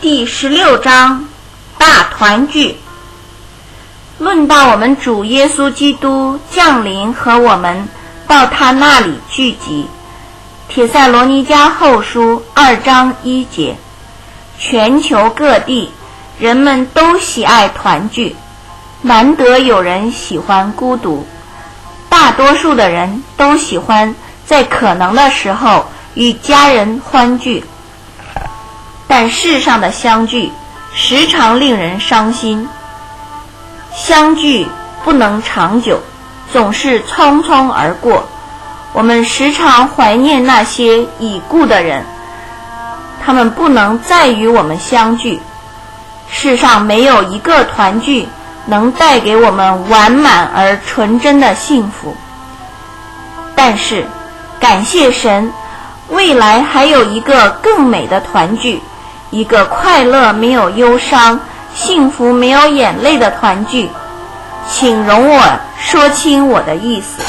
第16章大团聚。论到我们主耶稣基督降临和我们到他那里聚集，帖撒罗尼迦后书2章1节，全球各地人们都喜爱团聚，难得有人喜欢孤独，大多数的人都喜欢在可能的时候与家人欢聚。但世上的相聚时常令人伤心，相聚不能长久，总是匆匆而过。我们时常怀念那些已故的人，他们不能再与我们相聚。世上没有一个团聚能带给我们完满而纯真的幸福。但是感谢神，未来还有一个更美的团聚，一个快乐没有忧伤、幸福没有眼泪的团聚。请容我说清我的意思。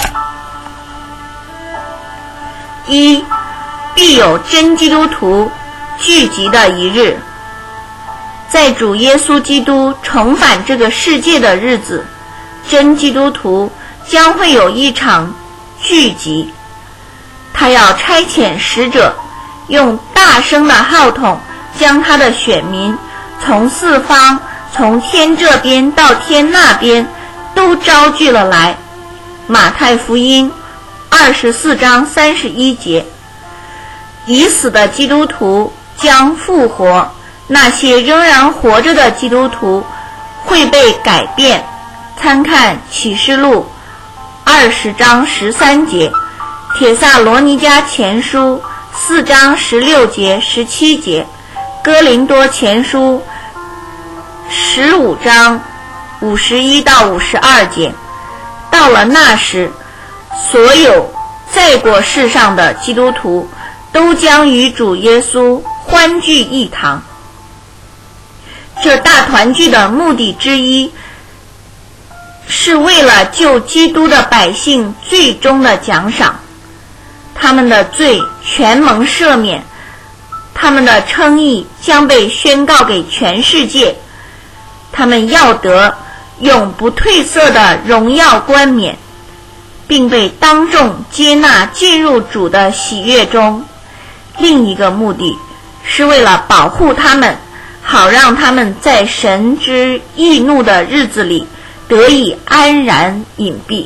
一，必有真基督徒聚集的一日。在主耶稣基督重返这个世界的日子，真基督徒将会有一场聚集。他要差遣使者，用大声的号筒将他的选民从四方，从天这边到天那边都招聚了来。马太福音24章31节，已死的基督徒将复活，那些仍然活着的基督徒会被改变。参看启示录20章13节，帖撒罗尼迦前书4章16节17节，哥林多前书15章51到52节。到了那时，所有在过世上的基督徒都将与主耶稣欢聚一堂。这大团聚的目的之一，是为了救基督的百姓最终的奖赏。他们的罪全蒙赦免，他们的称义将被宣告给全世界，他们要得永不褪色的荣耀冠冕，并被当众接纳进入主的喜悦中。另一个目的是为了保护他们，好让他们在神之易怒的日子里得以安然隐蔽。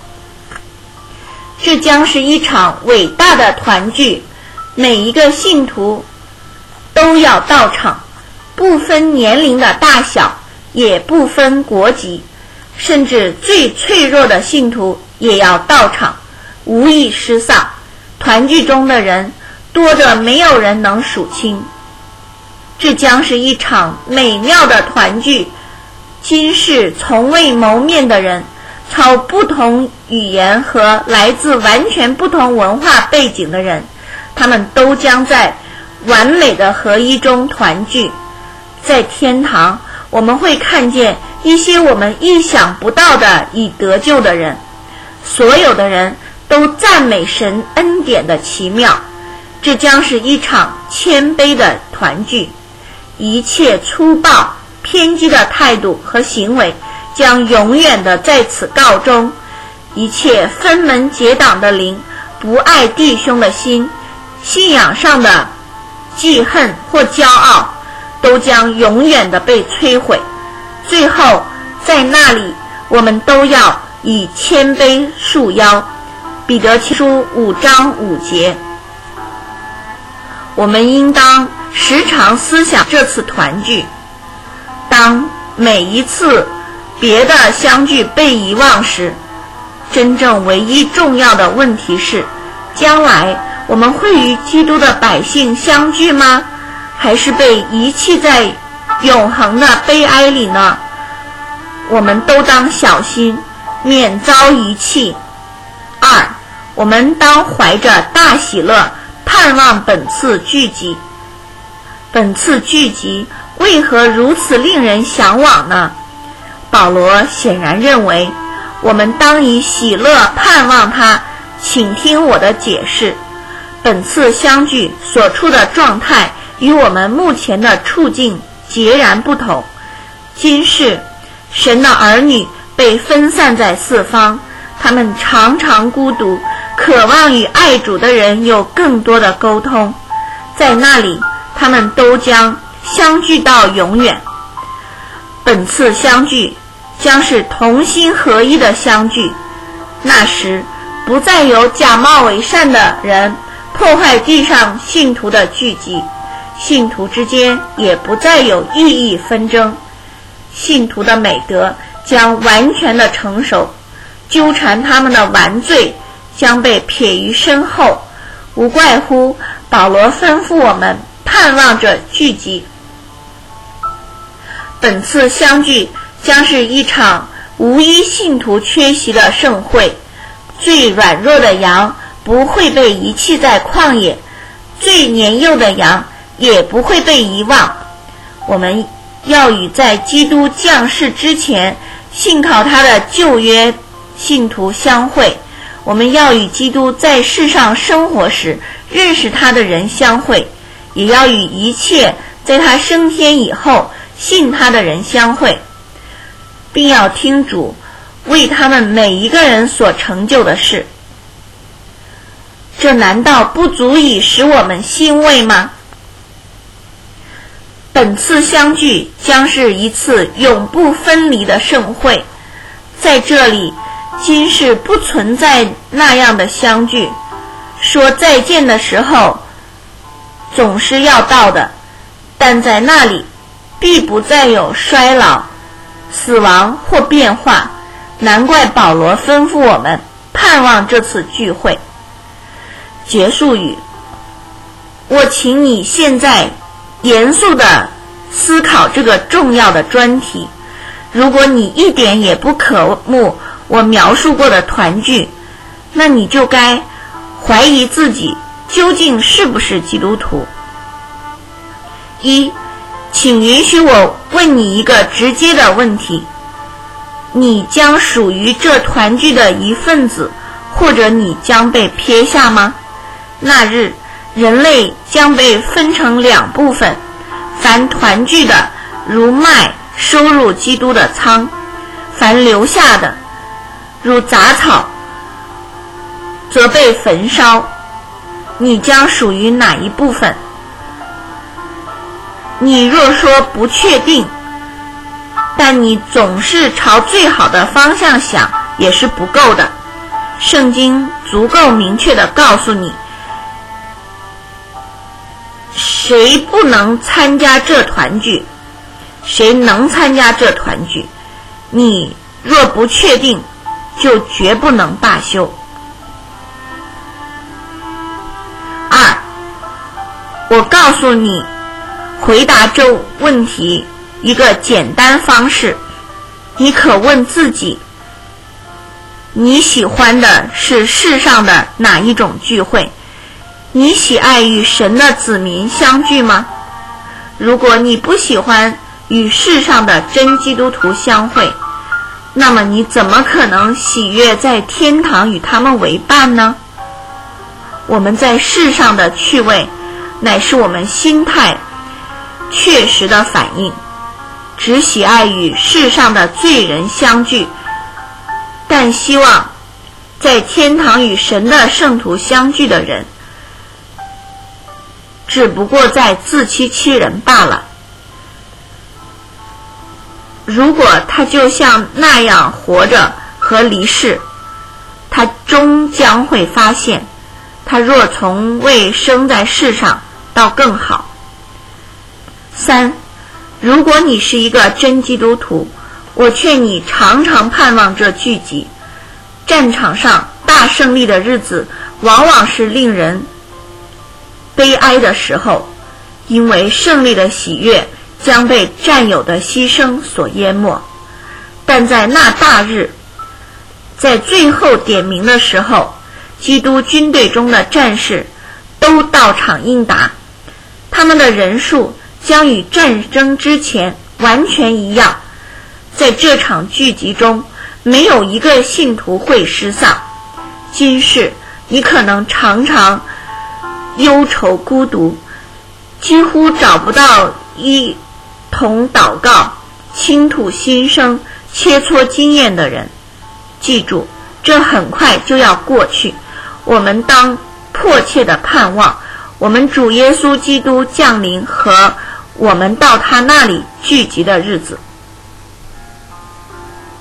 这将是一场伟大的团聚，每一个信徒都要到场，不分年龄的大小，也不分国籍，甚至最脆弱的信徒也要到场，无一失丧。团聚中的人多得没有人能数清。这将是一场美妙的团聚，今世从未谋面的人，操不同语言和来自完全不同文化背景的人，他们都将在完美的合一中团聚。在天堂，我们会看见一些我们意想不到的已得救的人，所有的人都赞美神恩典的奇妙。这将是一场谦卑的团聚，一切粗暴偏激的态度和行为将永远的在此告终，一切分门结党的灵，不爱弟兄的心，信仰上的记恨或骄傲，都将永远的被摧毁。最后在那里，我们都要以谦卑束腰。彼得前书5章5节。我们应当时常思想这次团聚。当每一次别的相聚被遗忘时，真正唯一重要的问题是，将来我们会与基督的百姓相聚吗？还是被遗弃在永恒的悲哀里呢？我们都当小心，免遭遗弃。2，我们当怀着大喜乐盼望本次聚集。本次聚集为何如此令人向往呢？保罗显然认为，我们当以喜乐盼望它。请听我的解释。本次相聚所处的状态与我们目前的处境截然不同。今世神的儿女被分散在四方，他们常常孤独，渴望与爱主的人有更多的沟通，在那里他们都将相聚到永远。本次相聚将是同心合一的相聚，那时不再有假冒伪善的人破坏地上信徒的聚集，信徒之间也不再有意义纷争，信徒的美德将完全的成熟，纠缠他们的顽罪将被撇于身后。无怪乎保罗吩咐我们盼望着聚集。本次相聚将是一场无一信徒缺席的盛会，最软弱的羊不会被遗弃在旷野，最年幼的羊也不会被遗忘。我们要与在基督降世之前信靠他的旧约信徒相会，我们要与基督在世上生活时认识他的人相会，也要与一切在他升天以后信他的人相会，并要听主为他们每一个人所成就的事。这难道不足以使我们欣慰吗？本次相聚将是一次永不分离的盛会，在这里今世不存在那样的相聚，说再见的时候总是要到的，但在那里必不再有衰老、死亡或变化。难怪保罗吩咐我们盼望这次聚会。结束语：我请你现在严肃地思考这个重要的专题。如果你一点也不渴慕我描述过的团聚，那你就该怀疑自己究竟是不是基督徒。一，请允许我问你一个直接的问题：你将属于这团聚的一份子，或者你将被撇下吗？那日人类将被分成两部分，凡团聚的如麦收入基督的仓，凡留下的如杂草则被焚烧。你将属于哪一部分？你若说不确定，但你总是朝最好的方向想，也是不够的。圣经足够明确地告诉你，谁不能参加这团聚，谁能参加这团聚。你若不确定，就绝不能罢休。二，我告诉你回答这问题一个简单方式，你可问自己，你喜欢的是世上的哪一种聚会？你喜爱与神的子民相聚吗？如果你不喜欢与世上的真基督徒相会，那么你怎么可能喜悦在天堂与他们为伴呢？我们在世上的趣味，乃是我们心态确实的反应。只喜爱与世上的罪人相聚，但希望在天堂与神的圣徒相聚的人，只不过在自欺欺人罢了。如果他就像那样活着和离世，他终将会发现，他若从未生在世上，倒更好。三，如果你是一个真基督徒，我劝你常常盼望这聚集。战场上大胜利的日子往往是令人悲哀的时候，因为胜利的喜悦将被战友的牺牲所淹没。但在那大日，在最后点名的时候，基督军队中的战士都到场应答，他们的人数将与战争之前完全一样。在这场聚集中，没有一个信徒会失丧。今世你可能常常忧愁孤独， 几乎找不到一同祷告、倾吐心声、切磋经验的人。记住，这很快就要过去，我们当迫切地盼望我们主耶稣基督降临和我们到他那里聚集的日子。